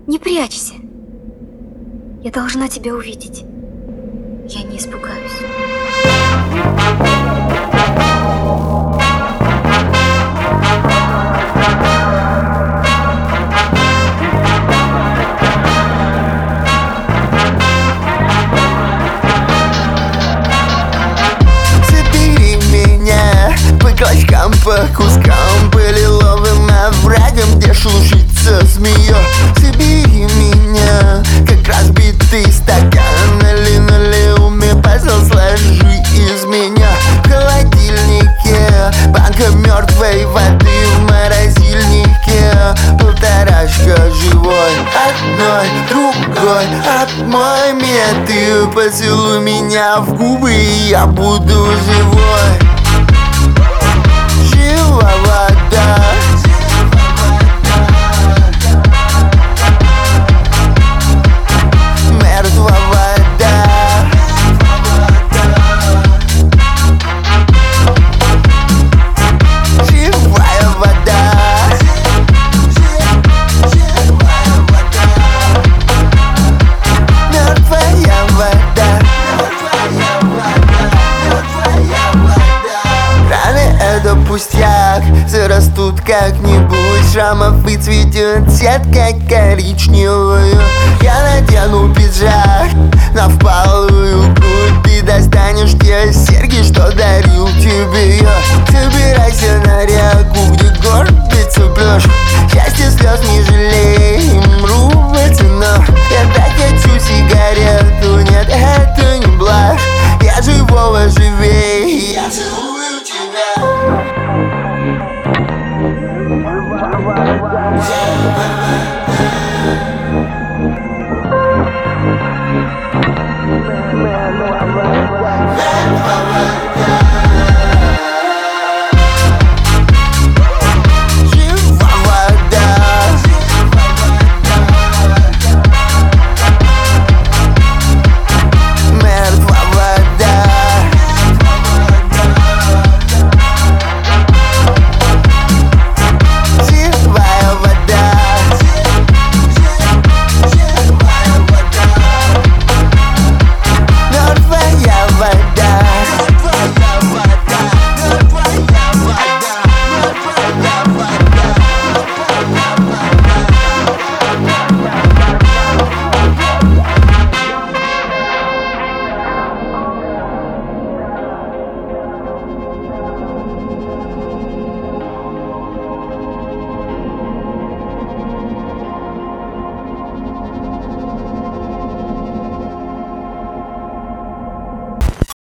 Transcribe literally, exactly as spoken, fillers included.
Не прячься. Я должна тебя увидеть. Я не испугаюсь. Собери меня по клочкам, по кускам, по лиловым оврагам, где шелушится змея. Собери меня, как разбитый стакан, на линолеуме пазл сложи из меня. В холодильнике банка мертвой воды, в морозильнике полторашка живой. Одной, другой, отмой меня, ты поцелуй меня в губы, и я буду живой. Жива вода. Мертва вода. Живая вода. Мертвая вода. Раны — это пустяк, зарастут как-нибудь, шрамов выцветет сетка коричневую. Я надену пиджак на впалую грудь, ты достанешь те серьги, что дарил тебе я. Собирайся на реку, где горбится пляж, счастье слез не жалей.